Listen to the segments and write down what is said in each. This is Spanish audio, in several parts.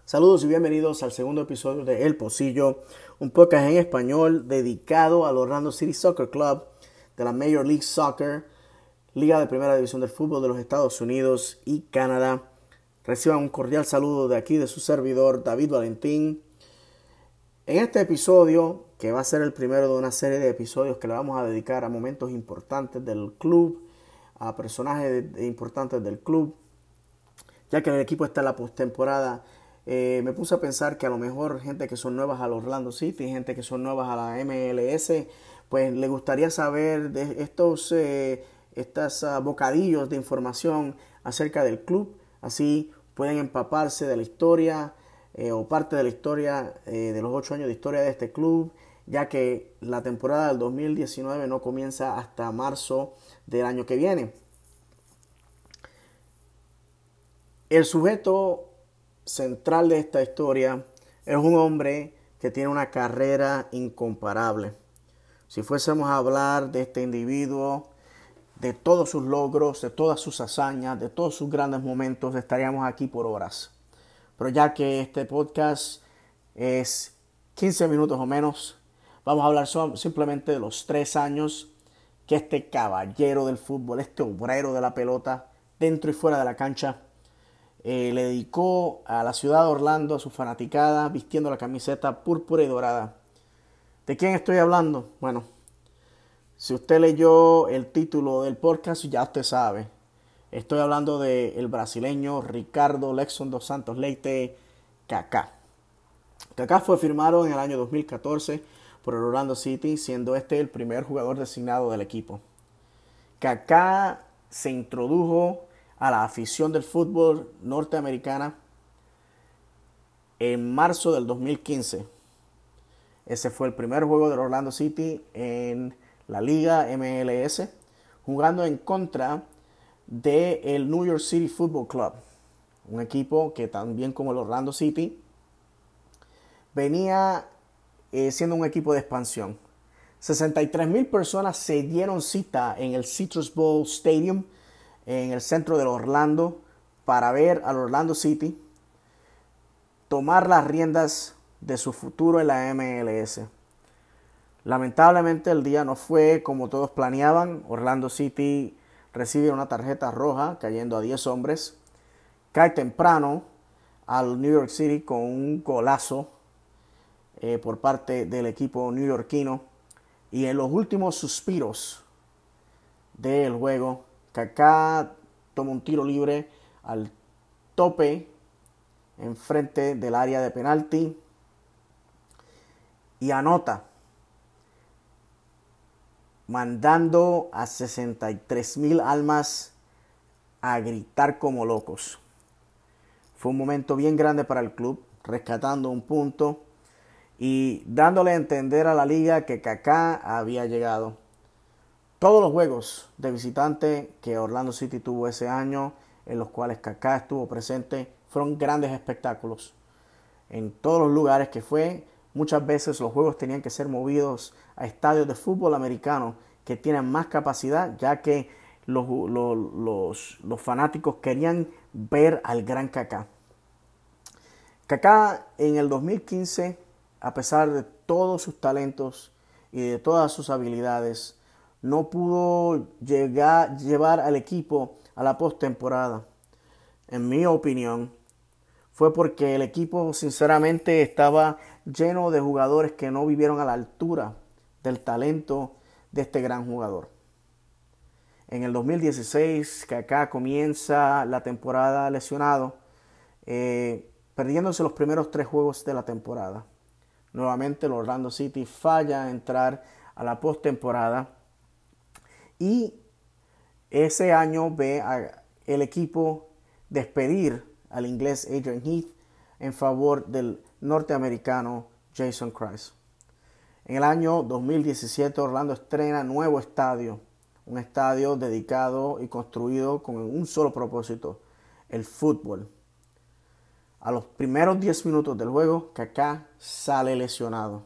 Saludos y bienvenidos al segundo episodio de El Pocillo, un podcast en español dedicado al Orlando City Soccer Club de la Major League Soccer, Liga de Primera División del Fútbol de los Estados Unidos y Canadá. Reciban un cordial saludo de aquí de su servidor David Valentín. En este episodio, que va a ser el primero de una serie de episodios que le vamos a dedicar a momentos importantes del club, a personajes importantes del club, ya que el equipo está en la postemporada. Me puse a pensar que a lo mejor gente que son nuevas al Orlando City, gente que son nuevas a la MLS, pues le gustaría saber de estos bocadillos de información acerca del club. Así pueden empaparse de la historia o parte de la historia de los 8 años de historia de este club, ya que la temporada del 2019 no comienza hasta marzo del año que viene. El sujeto central de esta historia es un hombre que tiene una carrera incomparable. Si fuésemos a hablar de este individuo, de todos sus logros, de todas sus hazañas, de todos sus grandes momentos, estaríamos aquí por horas. Pero ya que este podcast es 15 minutos o menos, vamos a hablar simplemente de los 3 años que este caballero del fútbol, este obrero de la pelota, dentro y fuera de la cancha, le dedicó a la ciudad de Orlando, a su fanaticada, vistiendo la camiseta púrpura y dorada. ¿De quién estoy hablando? Bueno, si usted leyó el título del podcast, ya usted sabe. Estoy hablando del brasileño Ricardo Lexson dos Santos Leite, Kaká. Kaká fue firmado en el año 2014 por el Orlando City, siendo este el primer jugador designado del equipo. Kaká se introdujo a la afición del fútbol norteamericana en marzo del 2015. Ese fue el primer juego del Orlando City en la Liga MLS, jugando en contra del New York City Football Club, un equipo que también como el Orlando City venía siendo un equipo de expansión. 63,000 personas se dieron cita en el Citrus Bowl Stadium en el centro de Orlando para ver al Orlando City tomar las riendas de su futuro en la MLS. Lamentablemente el día no fue como todos planeaban. Orlando City recibe una tarjeta roja cayendo a 10 hombres. Cae temprano al New York City con un golazo por parte del equipo neoyorquino. Y en los últimos suspiros del juego, Kaká toma un tiro libre al tope enfrente del área de penalti y anota, mandando a 63,000 almas a gritar como locos. Fue un momento bien grande para el club, rescatando un punto y dándole a entender a la liga que Kaká había llegado. Todos los juegos de visitante que Orlando City tuvo ese año, en los cuales Kaká estuvo presente, fueron grandes espectáculos. En todos los lugares que fue, muchas veces los juegos tenían que ser movidos a estadios de fútbol americano que tienen más capacidad, ya que los fanáticos querían ver al gran Kaká. Kaká en el 2015, a pesar de todos sus talentos y de todas sus habilidades, no pudo llevar al equipo a la postemporada. En mi opinión, fue porque el equipo sinceramente estaba lleno de jugadores que no vivieron a la altura del talento de este gran jugador. En el 2016, Kaká comienza la temporada lesionado, perdiéndose los primeros 3 juegos de la temporada. Nuevamente el Orlando City falla a entrar a la postemporada. Y ese año ve al equipo despedir al inglés Adrian Heath en favor del norteamericano Jason Kreis. En el año 2017 Orlando estrena nuevo estadio, un estadio dedicado y construido con un solo propósito, el fútbol. A los primeros 10 minutos del juego, Kaká sale lesionado.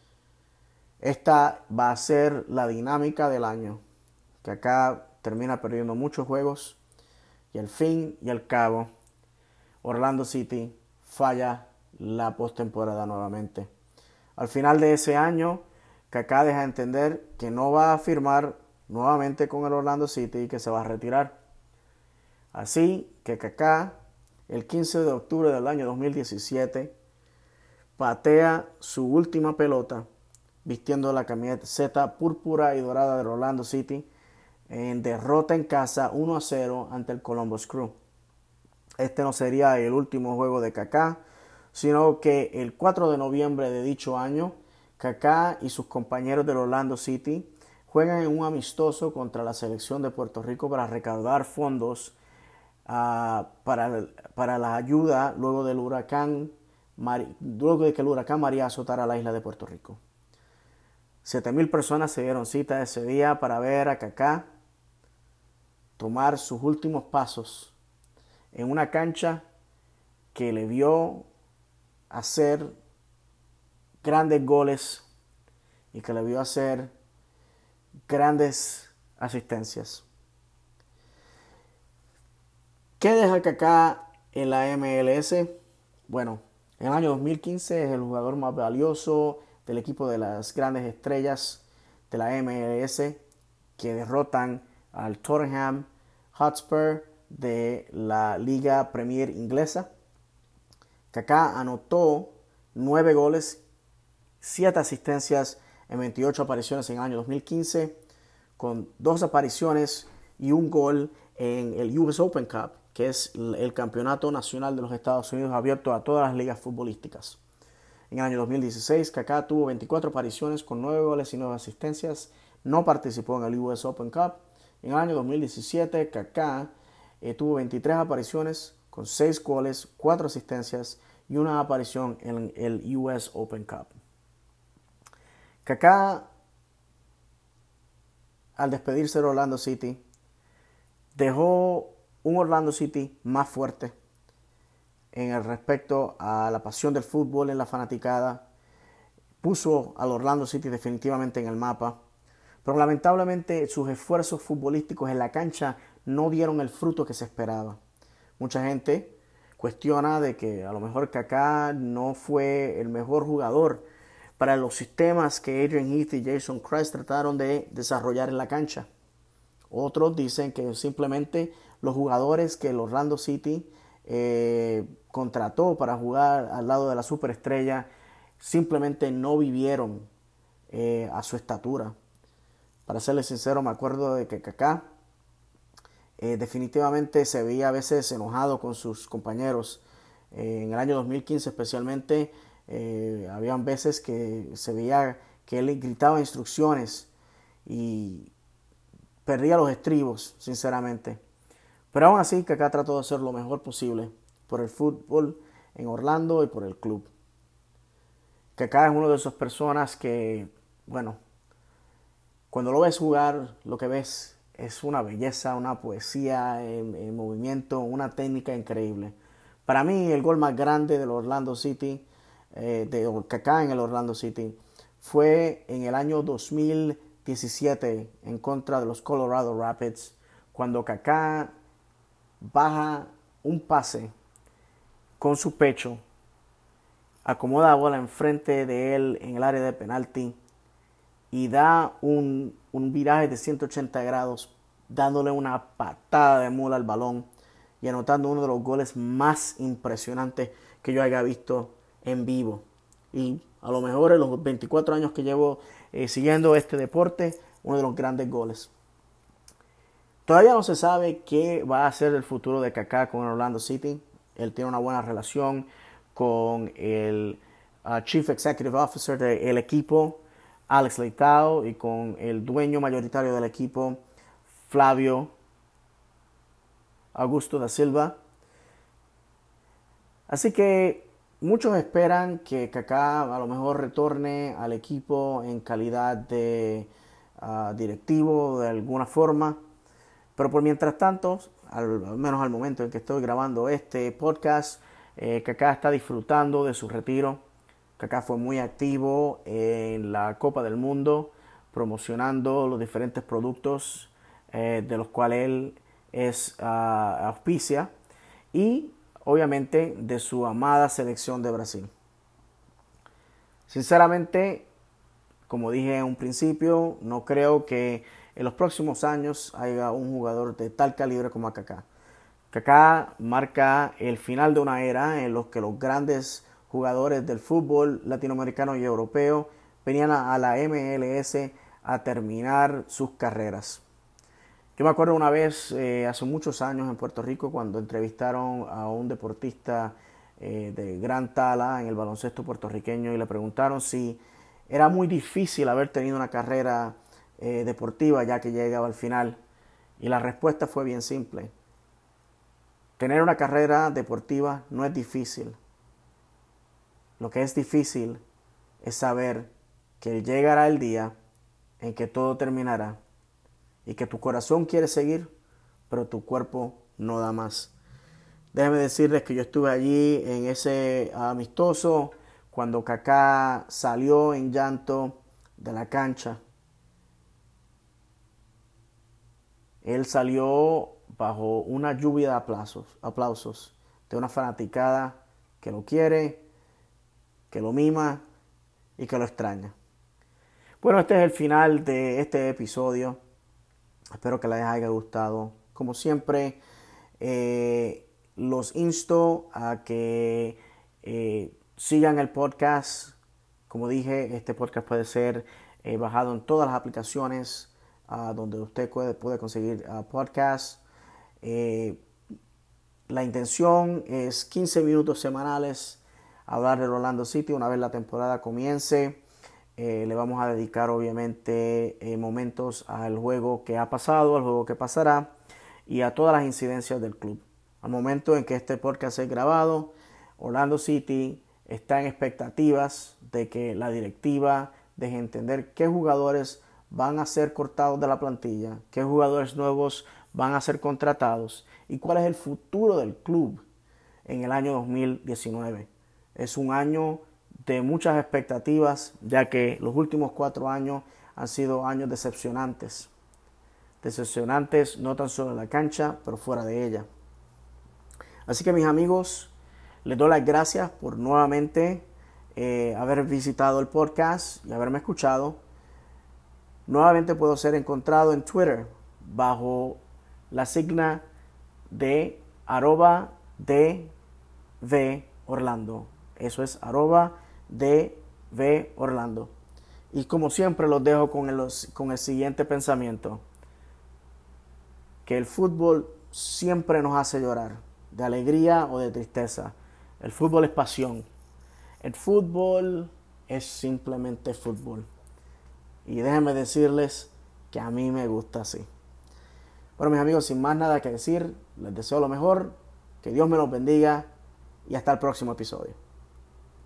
Esta va a ser la dinámica del año. Kaká termina perdiendo muchos juegos y al fin y al cabo Orlando City falla la postemporada nuevamente. Al final de ese año, Kaká deja de entender que no va a firmar nuevamente con el Orlando City y que se va a retirar. Así que Kaká, el 15 de octubre del año 2017, patea su última pelota vistiendo la camiseta púrpura y dorada del Orlando City en derrota en casa 1-0 ante el Columbus Crew. Este no sería el último juego de Kaká, sino que el 4 de noviembre de dicho año, Kaká y sus compañeros del Orlando City juegan en un amistoso contra la selección de Puerto Rico para recaudar fondos para la ayuda luego de que el huracán María azotara la isla de Puerto Rico. 7,000 personas se dieron cita ese día para ver a Kaká tomar sus últimos pasos en una cancha que le vio hacer grandes goles y que le vio hacer grandes asistencias. ¿Qué deja Kaká en la MLS? Bueno, en el año 2015 es el jugador más valioso del equipo de las grandes estrellas de la MLS que derrotan al Tottenham Hotspur de la Liga Premier inglesa. Kaká anotó 9 goles, 7 asistencias en 28 apariciones en el año 2015, con 2 apariciones y un gol en el US Open Cup, que es el campeonato nacional de los Estados Unidos abierto a todas las ligas futbolísticas. En el año 2016, Kaká tuvo 24 apariciones con 9 goles y 9 asistencias. No participó en el US Open Cup. En el año 2017, Kaká tuvo 23 apariciones con 6 goles, 4 asistencias y una aparición en el US Open Cup. Kaká, al despedirse de Orlando City, dejó un Orlando City más fuerte en el respecto a la pasión del fútbol en la fanaticada. Puso al Orlando City definitivamente en el mapa, pero lamentablemente sus esfuerzos futbolísticos en la cancha no dieron el fruto que se esperaba. Mucha gente cuestiona de que a lo mejor Kaká no fue el mejor jugador para los sistemas que Adrian Heath y Jason Kreis trataron de desarrollar en la cancha. Otros dicen que simplemente los jugadores que el Orlando City contrató para jugar al lado de la superestrella simplemente no vivieron a su estatura. Para serles sincero, me acuerdo de que Kaká definitivamente se veía a veces enojado con sus compañeros. En el año 2015 especialmente, habían veces que se veía que él gritaba instrucciones y perdía los estribos, sinceramente. Pero aún así, Kaká trató de hacer lo mejor posible por el fútbol en Orlando y por el club. Kaká es una de esas personas que, bueno, cuando lo ves jugar, lo que ves es una belleza, una poesía en movimiento, una técnica increíble. Para mí, el gol más grande del Orlando City, de Kaká en el Orlando City, fue en el año 2017 en contra de los Colorado Rapids, cuando Kaká baja un pase con su pecho, acomoda la bola enfrente de él en el área de penalti y da un viraje de 180 grados, dándole una patada de mula al balón y anotando uno de los goles más impresionantes que yo haya visto en vivo. Y a lo mejor en los 24 años que llevo siguiendo este deporte, uno de los grandes goles. Todavía no se sabe qué va a ser el futuro de Kaká con el Orlando City. Él tiene una buena relación con el Chief Executive Officer del equipo, Alex Leitao, y con el dueño mayoritario del equipo, Flavio Augusto da Silva. Así que muchos esperan que Kaká a lo mejor retorne al equipo en calidad de directivo de alguna forma. Pero por mientras tanto, al menos al momento en que estoy grabando este podcast, Kaká está disfrutando de su retiro. Kaká fue muy activo en la Copa del Mundo, promocionando los diferentes productos de los cuales él es auspicia. Y obviamente, de su amada selección de Brasil. Sinceramente, como dije en un principio, no creo que en los próximos años haya un jugador de tal calibre como Kaká. Kaká marca el final de una era en la que los grandes jugadores del fútbol latinoamericano y europeo venían a la MLS a terminar sus carreras. Yo me acuerdo una vez, hace muchos años en Puerto Rico, cuando entrevistaron a un deportista de gran tala en el baloncesto puertorriqueño y le preguntaron si era muy difícil haber tenido una carrera deportiva ya que llegaba al final. Y la respuesta fue bien simple. Tener una carrera deportiva no es difícil. Lo que es difícil es saber que llegará el día en que todo terminará y que tu corazón quiere seguir, pero tu cuerpo no da más. Déjenme decirles que yo estuve allí en ese amistoso cuando Kaká salió en llanto de la cancha. Él salió bajo una lluvia de aplausos de una fanaticada que lo quiere, que lo mima y que lo extraña. Bueno, este es el final de este episodio. Espero que les haya gustado. Como siempre, los insto a que sigan el podcast. Como dije, este podcast puede ser bajado en todas las aplicaciones donde usted puede conseguir podcasts. La intención es 15 minutos semanales hablar del Orlando City. Una vez la temporada comience, le vamos a dedicar obviamente momentos al juego que ha pasado, al juego que pasará y a todas las incidencias del club. Al momento en que este podcast es grabado, Orlando City está en expectativas de que la directiva deje entender qué jugadores van a ser cortados de la plantilla, qué jugadores nuevos van a ser contratados y cuál es el futuro del club en el año 2019. Es un año de muchas expectativas, ya que los últimos 4 años han sido años decepcionantes. Decepcionantes no tan solo en la cancha, pero fuera de ella. Así que mis amigos, les doy las gracias por nuevamente haber visitado el podcast y haberme escuchado. Nuevamente puedo ser encontrado en Twitter bajo la signa de @DVOrlando. Eso es @DVOrlando. Y como siempre los dejo con el siguiente pensamiento. Que el fútbol siempre nos hace llorar, de alegría o de tristeza. El fútbol es pasión. El fútbol es simplemente fútbol. Y déjenme decirles que a mí me gusta así. Bueno, mis amigos, sin más nada que decir, les deseo lo mejor, que Dios me los bendiga y hasta el próximo episodio.